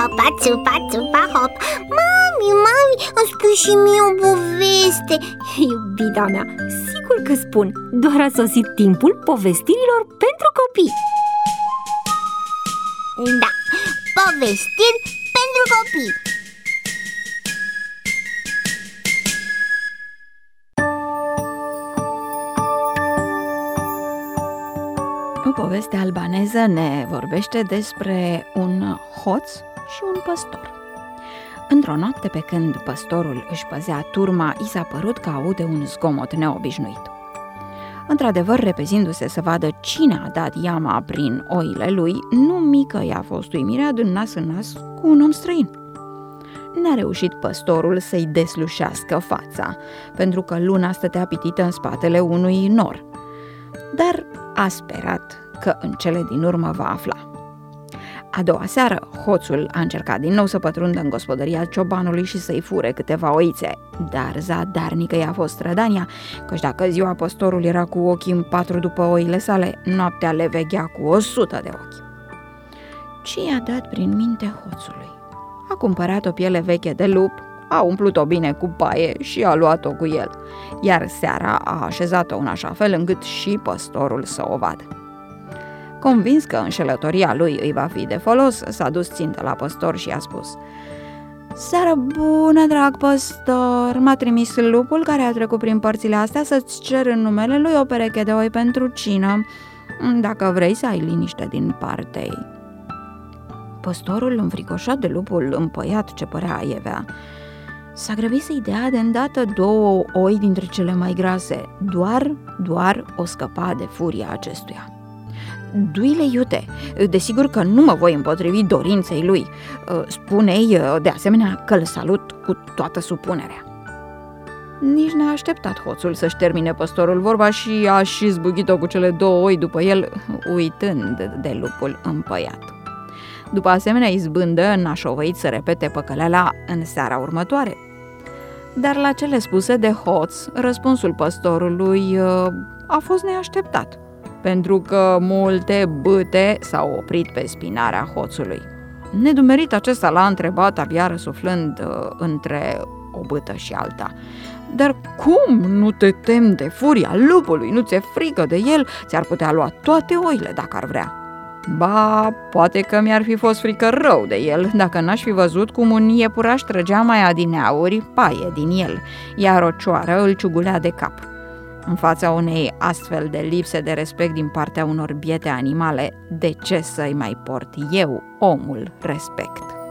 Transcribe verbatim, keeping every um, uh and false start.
țupa, țupa, țupa, hop. Mami, mami, îmi spui și mie o poveste. Iubita mea, sigur că spun. Doar a sosit timpul povestirilor pentru copii. Da, povestiri pentru copii. O poveste albaneză ne vorbește despre un hoț și un păstor. Într-o noapte, pe când păstorul își păzea turma, i s-a părut că aude un zgomot neobișnuit. Într-adevăr, repezindu-se să vadă cine a dat iama prin oile lui, nu mică i-a fost uimirea din nas în nas cu un om străin. N-a reușit păstorul să-i deslușească fața, pentru că luna stătea pitită în spatele unui nor, dar a sperat că în cele din urmă va afla. A doua seară, hoțul a încercat din nou să pătrundă în gospodăria ciobanului și să-i fure câteva oițe, dar zadarnică i-a fost strădania, căci dacă ziua păstorul era cu ochii în patru după oile sale, noaptea le veghea cu o sută de ochi. Ce i-a dat prin minte hoțului? A cumpărat o piele veche de lup, a umplut-o bine cu paie și a luat-o cu el, iar seara a așezat-o în așa fel încât și păstorul să o vadă. Convins că înșelătoria lui îi va fi de folos, s-a dus țintă la păstor și i-a spus: "Seară bună, drag păstor, m-a trimis lupul care a trecut prin părțile astea să-ți cer în numele lui o pereche de oi pentru cină, dacă vrei să ai liniște din partea ei." Păstorul, înfricoșat de lupul împăiat ce părea aievea, s-a grăbit să-i dea de îndată două oi dintre cele mai grase, doar, doar o scăpa de furia acestuia. "Duile iute, desigur că nu mă voi împotrivi dorinței lui. Spune-i de asemenea că îl salut cu toată supunerea." Nici n-a așteptat hoțul să-și termine păstorul vorba și a și zbugit-o cu cele două oi după el, uitând de lupul împăiat. După asemenea izbândă, n-a șovăit să repete păcăleala în seara următoare. Dar la cele spuse de hoț, răspunsul păstorului a fost neașteptat, pentru că multe bâte s-au oprit pe spinarea hoțului. Nedumerit, acesta l-a întrebat, abia răsuflând uh, între o bâtă și alta: "Dar cum nu te temi de furia lupului? Nu ți-e frică de el? Ți-ar putea lua toate oile dacă ar vrea." "Ba, poate că mi-ar fi fost frică rău de el, dacă n-aș fi văzut cum un iepuraș trăgea mai adineauri paie din el, iar o cioară îl ciugulea de cap. În fața unei astfel de lipse de respect din partea unor biete animale, de ce să-i mai port eu, omul, respect?"